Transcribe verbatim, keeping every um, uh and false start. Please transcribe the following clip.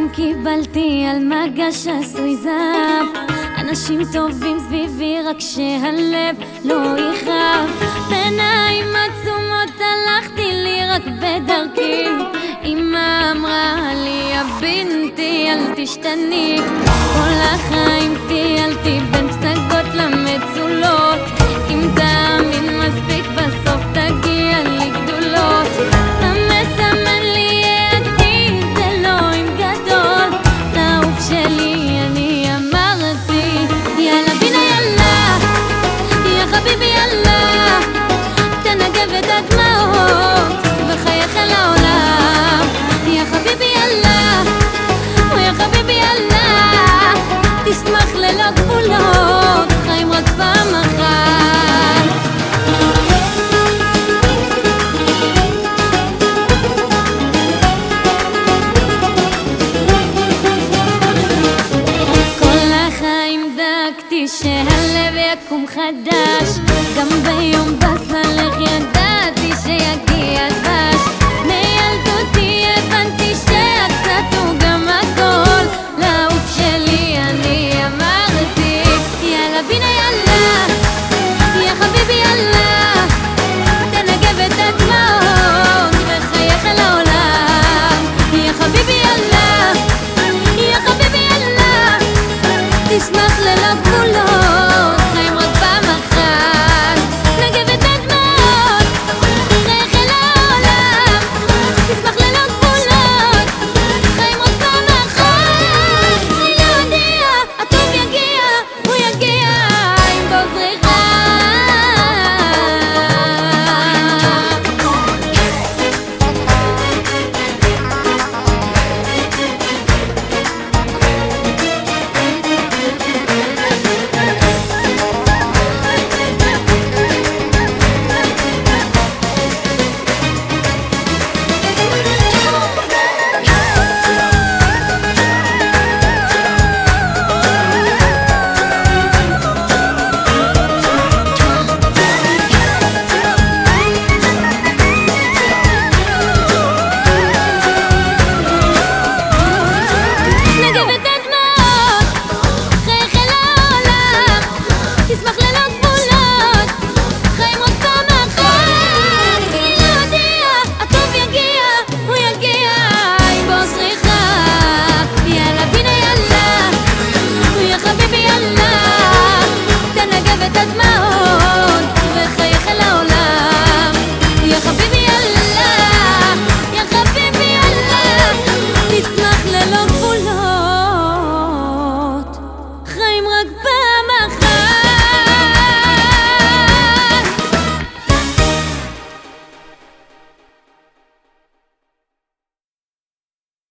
פעם קיבלתי על מגש עשוי זהב, אנשים טובים סביבי רק שהלב לא יכאב. בעיניים עצומות הלכתי לי רק בדרכי, אמא אמרה לי הבינתי אל תשתני, כל החיים טיילתי בין פסגות למצולות, אם תאמין מספיק בסוף תגיע לגדולות. אתה מסמן לי עתיד אלוהים גדול, לעוף שלי אני אמרתי יאללה בינה יאללה יא חביבי יאללה, תנגב את הדמעות וחייך אל העולם. יא חביבי יאללה יא חביבי יאללה, תשמח ללא גבולות, חיים רק פעם אחת. כל החיים דאגתי שהלב יקום חדש, גם ביום